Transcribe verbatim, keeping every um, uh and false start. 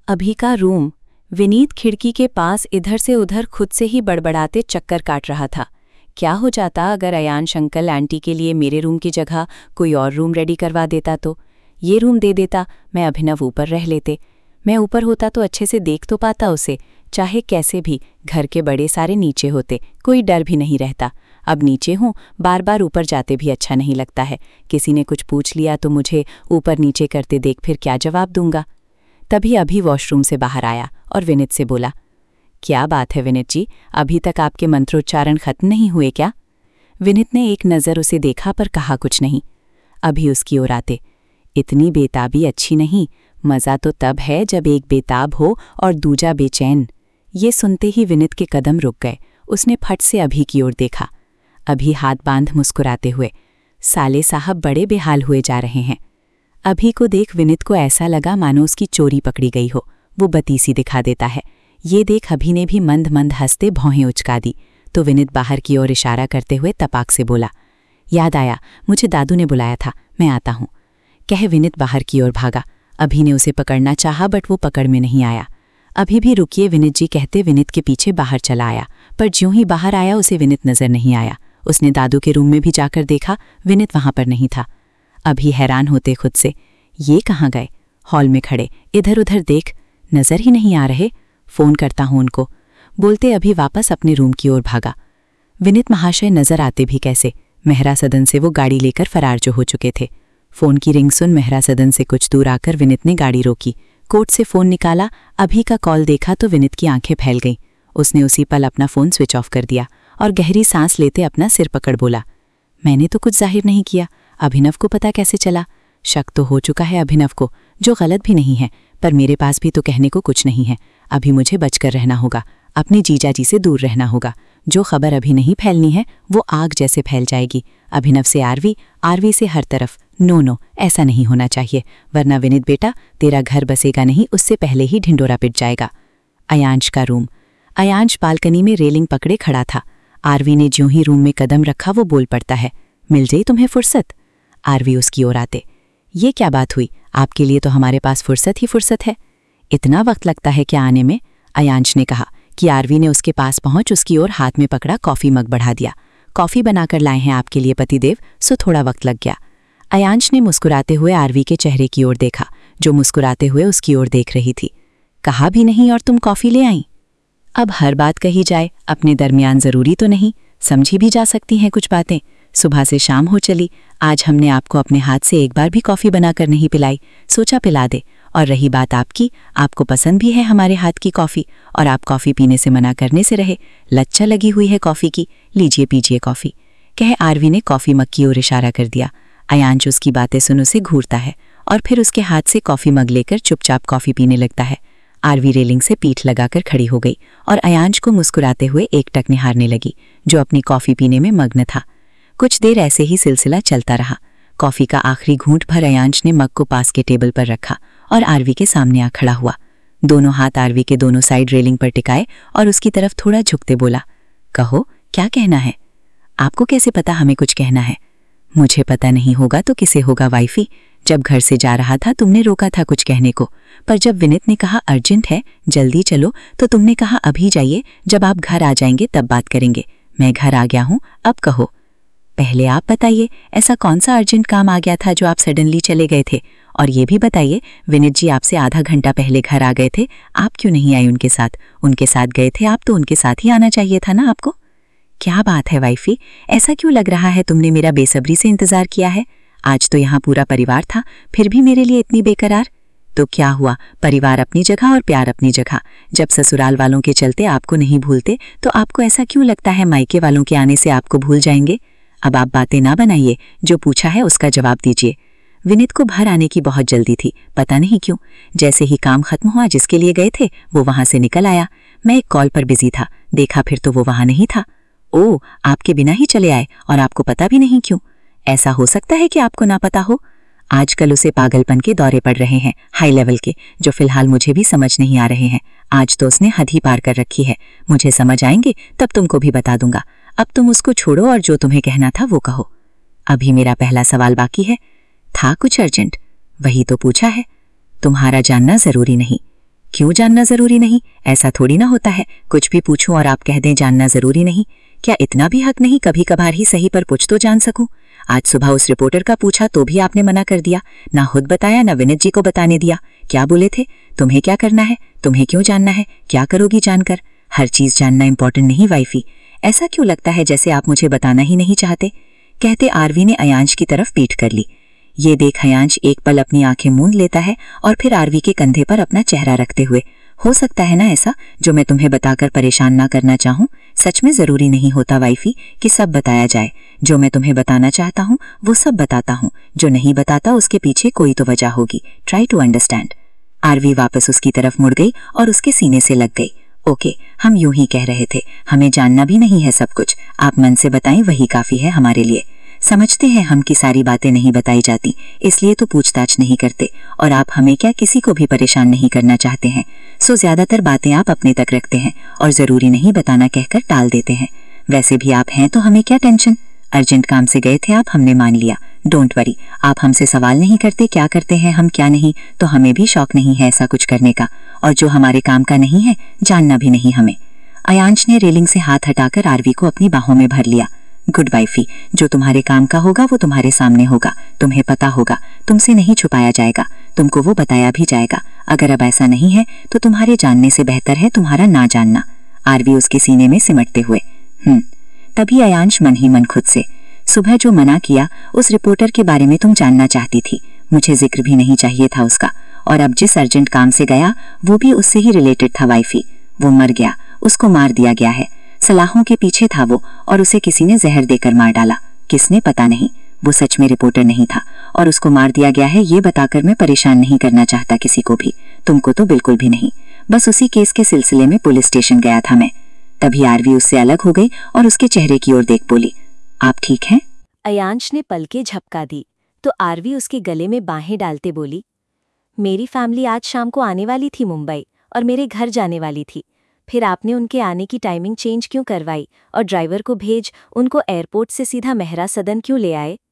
अभी का रूम। विनीत खिड़की के पास इधर से उधर खुद से ही बड़बड़ाते चक्कर काट रहा था। क्या हो जाता अगर अयांश अंकल आंटी के लिए मेरे रूम की जगह कोई और रूम रेडी करवा देता तो? ये रूम दे देता, मैं अभिनव ऊपर रह लेते। मैं ऊपर होता तो अच्छे से देख तो पाता उसे, चाहे कैसे भी। घर के बड़े सारे नीचे होते, कोई डर भी नहीं रहता। अब नीचे हूँ, बार बार ऊपर जाते भी अच्छा नहीं लगता है। किसी ने कुछ पूछ लिया तो मुझे ऊपर नीचे करते देख फिर क्या जवाब दूंगा। तभी अभी वॉशरूम से बाहर आया और विनीत से बोला, क्या बात है विनीत जी, अभी तक आपके मंत्रोच्चारण खत्म नहीं हुए क्या? विनीत ने एक नज़र उसे देखा पर कहा कुछ नहीं। अभी उसकी ओर आते, इतनी बेताबी अच्छी नहीं, मज़ा तो तब है जब एक बेताब हो और दूजा बेचैन। ये सुनते ही विनीत के कदम रुक गए। उसने फट से अभी की ओर देखा। अभी हाथ बांध मुस्कुराते हुए, साले साहब बड़े बेहाल हुए जा रहे हैं। अभी को देख विनीत को ऐसा लगा मानो उसकी चोरी पकड़ी गई हो, वो बतीसी दिखा देता है। ये देख अभी ने भी मंद मंद हंसते भौहें उचका दी तो विनीत बाहर की ओर इशारा करते हुए तपाक से बोला, याद आया, मुझे दादू ने बुलाया था, मैं आता हूँ। कह विनीत बाहर की ओर भागा। अभी ने उसे पकड़ना चाहा बट वो पकड़ में नहीं आया। अभी भी रुकिए विनीत जी कहते विनीत के पीछे बाहर चला आया, पर ज्यों ही बाहर आया उसे विनीत नजर नहीं आया। उसने दादू के रूम में भी जाकर देखा, विनीत वहां पर नहीं था। अभी हैरान होते खुद से, ये कहाँ गए? हॉल में खड़े, इधर उधर देख, नजर ही नहीं आ रहे। फोन करता हूं उनको, बोलते अभी वापस अपने रूम की ओर भागा। विनीत महाशय नजर आते भी कैसे? मेहरा सदन से वो गाड़ी लेकर फरार जो हो चुके थे। फोन की रिंग सुन मेहरा सदन से कुछ दूर आकर विनीत ने गाड़ी रोकी, कोट से फोन निकाला। अभी का कॉल देखा तो विनीत की आंखें फैल गईं। उसने उसी पल अपना फोन स्विच ऑफ कर दिया और गहरी सांस लेते अपना सिर पकड़ बोला, मैंने तो कुछ जाहिर नहीं किया, अभिनव को पता कैसे चला? शक तो हो चुका है अभिनव को, जो गलत भी नहीं है, पर मेरे पास भी तो कहने को कुछ नहीं है। अभी मुझे बचकर रहना होगा, अपने जीजा जी से दूर रहना होगा। जो खबर अभी नहीं फैलनी है वो आग जैसे फैल जाएगी। अभिनव से आरवी, आरवी से हर तरफ। नो नो, ऐसा नहीं होना चाहिए, वरना विनीत बेटा तेरा घर बसेगा नहीं, उससे पहले ही ढिंडोरा पिट जाएगा। अयांश का रूम। अयांश बालकनी में रेलिंग पकड़े खड़ा था। आरवी ने ज्यों ही रूम में कदम रखा वो बोल पड़ता है, मिल गई तुम्हें फुर्सत? आरवी उसकी ओर आते, ये क्या बात हुई? आपके लिए तो हमारे पास फुर्सत ही फुर्सत है। इतना वक्त लगता है क्या आने में? अयांश ने कहा कि आरवी ने उसके पास पहुंच उसकी ओर हाथ में पकड़ा कॉफी मग बढ़ा दिया। कॉफी बनाकर लाए हैं आपके लिए पतिदेव, सो थोड़ा वक्त लग गया। अयांश ने मुस्कुराते हुए आरवी के चेहरे की ओर देखा, जो मुस्कुराते हुए उसकी ओर देख रही थी। कहा भी नहीं और तुम कॉफी ले आई? अब हर बात कही जाए, अपने दरमियान जरूरी तो नहीं, समझी भी जा सकती हैं कुछ बातें। सुबह से शाम हो चली, आज हमने आपको अपने हाथ से एक बार भी कॉफ़ी बनाकर नहीं पिलाई, सोचा पिला दे। और रही बात आपकी, आपको पसंद भी है हमारे हाथ की कॉफ़ी, और आप कॉफ़ी पीने से मना करने से रहे। लच्छा लगी हुई है कॉफ़ी की, लीजिए पीजिए कॉफ़ी। कह आरवी ने कॉफ़ी मग की ओर इशारा कर दिया। अयांश उसकी बातें सुन उसे घूरता है और फिर उसके हाथ से कॉफ़ी मग लेकर चुपचाप कॉफ़ी पीने लगता है। आरवी रेलिंग से पीठ लगाकर खड़ी हो गई और अयांश को मुस्कुराते हुए एकटक निहारने लगी, जो अपनी कॉफ़ी पीने में मग्न था। कुछ देर ऐसे ही सिलसिला चलता रहा। कॉफ़ी का आखिरी घूंट भर अयांश ने मग को पास के टेबल पर रखा और आरवी के सामने आ खड़ा हुआ। दोनों हाथ आरवी के दोनों साइड रेलिंग पर टिकाए और उसकी तरफ थोड़ा झुकते बोला, कहो क्या कहना है? आपको कैसे पता हमें कुछ कहना है? मुझे पता नहीं होगा तो किसे होगा वाइफी? जब घर से जा रहा था तुमने रोका था कुछ कहने को, पर जब विनीत ने कहा अर्जेंट है जल्दी चलो तो तुमने कहा अभी जाइए, जब आप घर आ जाएंगे तब बात करेंगे। मैं घर आ गया हूँ, अब कहो। पहले आप बताइए, ऐसा कौन सा अर्जेंट काम आ गया था जो आप सडनली चले गए थे? और ये भी बताइए, विनीत जी आपसे आधा घंटा पहले घर आ गए थे, आप क्यों नहीं आए उनके साथ? उनके साथ गए थे आप तो उनके साथ ही आना चाहिए था ना आपको। क्या बात है वाइफी, ऐसा क्यों लग रहा है तुमने मेरा बेसब्री से इंतजार किया है? आज तो यहाँ पूरा परिवार था, फिर भी मेरे लिए इतनी बेकरार। तो क्या हुआ, परिवार अपनी जगह और प्यार अपनी जगह। जब ससुराल वालों के चलते आपको नहीं भूलते तो आपको ऐसा क्यों लगता है मायके वालों के आने से आपको भूल जाएंगे? अब आप बातें ना बनाइए, जो पूछा है उसका जवाब दीजिए। विनीत को बाहर आने की बहुत जल्दी थी, पता नहीं क्यों। जैसे ही काम खत्म हुआ जिसके लिए गए थे वो वहां से निकल आया। मैं एक कॉल पर बिजी था, देखा फिर तो वो वहां नहीं था। ओह, आपके बिना ही चले आए और आपको पता भी नहीं क्यों? ऐसा हो सकता है कि आपको ना पता हो। आजकल उसे पागलपन के दौरे पड़ रहे हैं, हाई लेवल के, जो फिलहाल मुझे भी समझ नहीं आ रहे हैं। आज तो उसने हद ही पार कर रखी है। मुझे समझ आएंगे तब तुमको भी बता दूंगा। अब तुम उसको छोड़ो और जो तुम्हें कहना था वो कहो। अभी मेरा पहला सवाल बाकी है। था कुछ अर्जेंट? वही तो पूछा है। तुम्हारा जानना जरूरी नहीं। क्यों जानना जरूरी नहीं? ऐसा थोड़ी ना होता है, कुछ भी पूछूं और आप कह दें जानना जरूरी नहीं। क्या इतना भी हक नहीं कभी कभार ही सही पर कुछ तो जान सकूं? आज सुबह उस रिपोर्टर का पूछा तो भी आपने मना कर दिया, ना खुद बताया ना विनीत जी को बताने दिया। क्या बोले थे? तुम्हें क्या करना है, तुम्हें क्यों जानना है, क्या करोगी जानकर? हर चीज जानना इंपॉर्टेंट नहीं वाइफी। ऐसा क्यों लगता है जैसे आप मुझे बताना ही नहीं चाहते? कहते आरवी ने अयांश की तरफ पीठ कर ली। ये देख अयांश एक पल अपनी आंखें मूंद लेता है और फिर आरवी के कंधे पर अपना चेहरा रखते हुए, हो सकता है ना ऐसा जो मैं तुम्हें बताकर परेशान ना करना चाहूं? सच में जरूरी नहीं होता वाइफी कि सब बताया जाए। जो मैं तुम्हें बताना चाहता हूं वो सब बताता हूं, जो नहीं बताता उसके पीछे कोई तो वजह होगी। Try to understand. आरवी वापस उसकी तरफ मुड़ गई और उसके सीने से लग गई। ओके, हम यूं ही कह रहे थे, हमें जानना भी नहीं है सब कुछ, आप मन से बताएं वही काफी है हमारे लिए। समझते हैं हम कि सारी बातें नहीं बताई जाती, इसलिए तो पूछताछ नहीं करते, और आप हमें क्या किसी को भी परेशान नहीं करना चाहते हैं, सो ज्यादातर बातें आप अपने तक रखते हैं और जरूरी नहीं बताना कहकर टाल देते हैं। वैसे भी आप हैं तो हमें क्या टेंशन, अर्जेंट काम से गए थे आप, हमने मान लिया। डोंट वरी, आप हमसे सवाल नहीं करते क्या करते हैं हम क्या नहीं, तो हमें भी शौक नहीं है ऐसा कुछ करने का, और जो हमारे काम का नहीं है जानना भी नहीं हमें। अयांश ने रेलिंग से हाथ हटाकर आरवी को अपनी बाहों में भर लिया। गुड वाइफी, जो तुम्हारे काम का होगा वो तुम्हारे सामने होगा, तुम्हें पता होगा, तुमसे नहीं छुपाया जाएगा, तुमको वो बताया भी जाएगा। अगर अब ऐसा नहीं है तो तुम्हारे जानने से बेहतर है तुम्हारा ना जानना। आरवी उसके सीने में सिमटते हुए। हम्म तभी अयांश मन ही मन खुद से, सुबह जो मना किया उस रिपोर्टर के बारे में तुम जानना चाहती थी, मुझे जिक्र भी नहीं चाहिए था उसका, और अब जिस अर्जेंट काम से गया वो भी उससे ही रिलेटेड था वाइफी। वो मर गया, उसको मार दिया गया है, सलाहों के पीछे था वो, और उसे किसी ने जहर देकर मार डाला। किसने पता नहीं, वो सच में रिपोर्टर नहीं था और उसको मार दिया गया है ये बताकर मैं परेशान नहीं करना चाहता किसी को भी, तुमको तो बिल्कुल भी नहीं। बस उसी केस के सिलसिले में पुलिस स्टेशन गया था मैं। तभी आरवी उससे अलग हो गई और उसके चेहरे की ओर देख बोली, आप ठीक हैं? अयांश ने पलकें झपका दी तो आरवी उसके गले में बाहें डालते बोली, मेरी फैमिली आज शाम को आने वाली थी मुंबई और मेरे घर जाने वाली थी, फिर आपने उनके आने की टाइमिंग चेंज क्यों करवाई और ड्राइवर को भेज उनको एयरपोर्ट से सीधा मेहरा सदन क्यों ले आए?